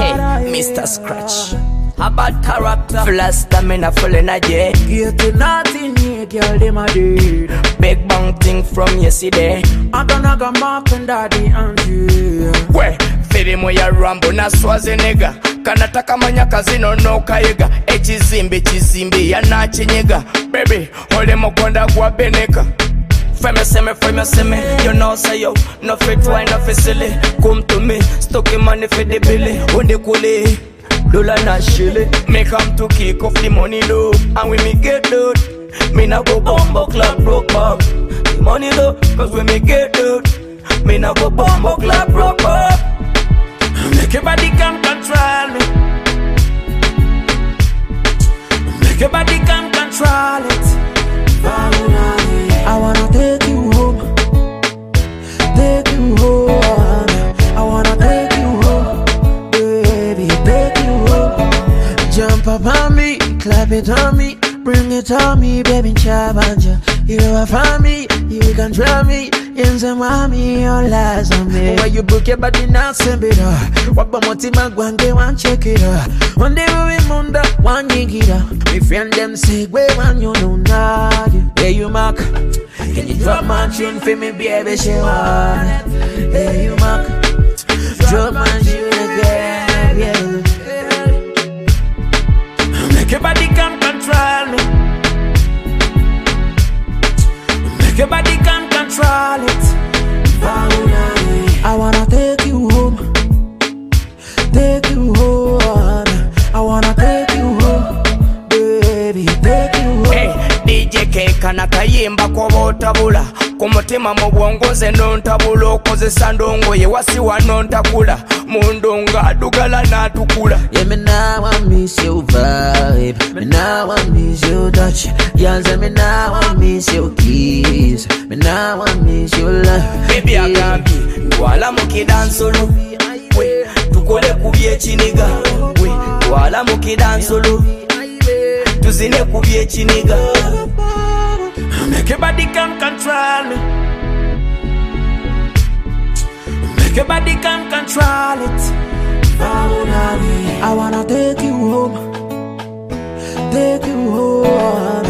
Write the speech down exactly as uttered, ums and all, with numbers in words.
Hey, Mister Scratch. A bad character, full of stamina, full energy. Get nothing here, girl, them a dead. Big bang thing from yesterday. I gonna go Mark and Daddy and you. We, filimu ya Rambo na Schwarzenegger. Kanataka manyaka zino no kayega. Echizimbi chizimbi ya nachinyega. Baby, hole mokonda gwa beneka. Femme seme, femme seme, you know say yo. No fit wine, no fit silly. Come to me, stocky money for the billy. Onde kule, dola na shilly. Me come to kick off the money low. And when me get load, me na go bombo club broke bum. The money low, cause when me get load, me na go bombo club broke bum. Make your body come control me. Make your body come control it. I wanna take you home, take you home. I wanna take you home, baby, take you home. Jump up on me, clap it on me, bring it on me, baby, chabanja. You know from me, you can try me, in the mommy, your lies on me. Why you book your body now, send it up. What about Motima, one day, one check it out. One day we munda, one yigida. My friend them say, where one you know now. Hey you Mark, can you drop my tune for me, baby, she want. Hey you Mark, drop my tune again, yeah. Make your body come control me. Make your body come control it. I wanna take you home, take you home. I wanna take you home, baby, take you home. Hey, D J K kana kayimba kwa otabula. Kumutima mu bwongo nze nontabula. Okozesa ndongoye wasiwa nontakula. Mundonga dugala natukula. Yeah, me now I miss your vibe. Me now I miss your touch. Yeah, me now I miss your kiss. Me now I miss your love. Baby agambi, wala mukidansolo. We, tukole kubye chiniga. We, wala mukidansolo. Tuzine kubye chiniga. Make your body come control me. Make your body come control it. I wanna take you home, take you home.